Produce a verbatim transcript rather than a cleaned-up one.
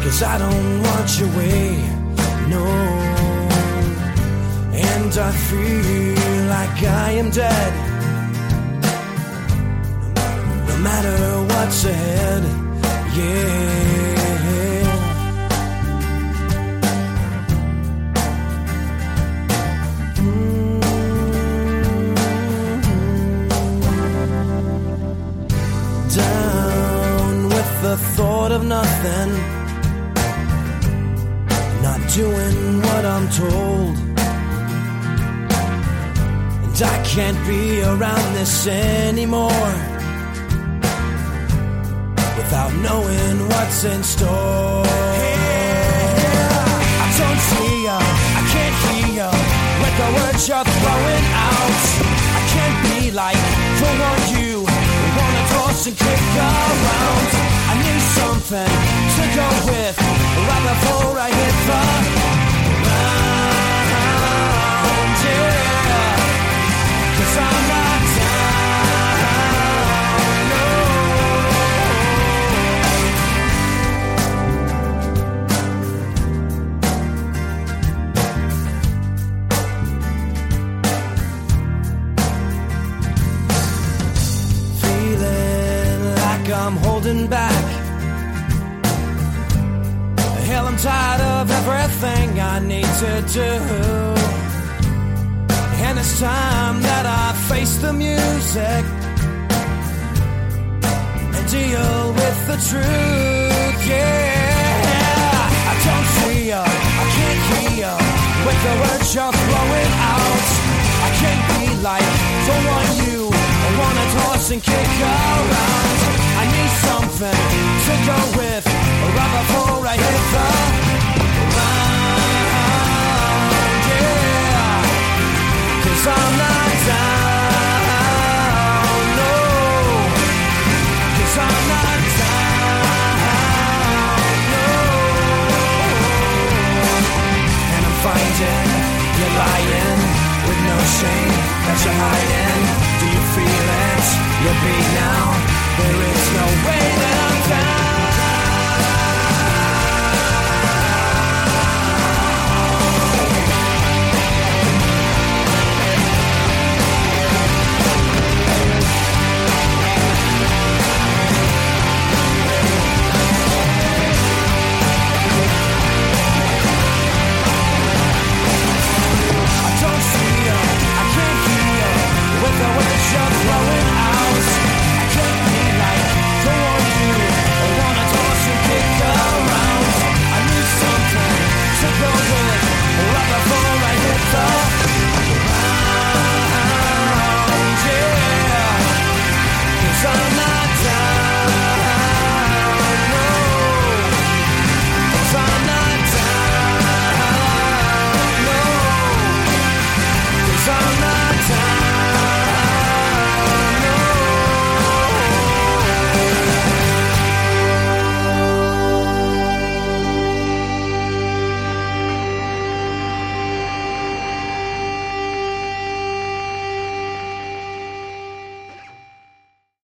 'cause I don't want your way, no. And I feel like I am dead, no matter what's ahead, yeah. Down with the thought of nothing, not doing what I'm told, and I can't be around this anymore without knowing what's in store. Yeah. I don't see ya, I can't hear ya with the words you're throwing out. I can't be like the one you wanna toss and kick around. I need something to go with right before I hit the ground, yeah. 'Cause I'm not down, no. Feeling like I'm holding back. Hell, I'm tired of everything I need to do, and it's time that I face the music and deal with the truth, yeah. I don't see ya, I can't hear ya with the words you're throwing out. I can't be like the one you wanna toss and kick around. I need something to go with right before I hit the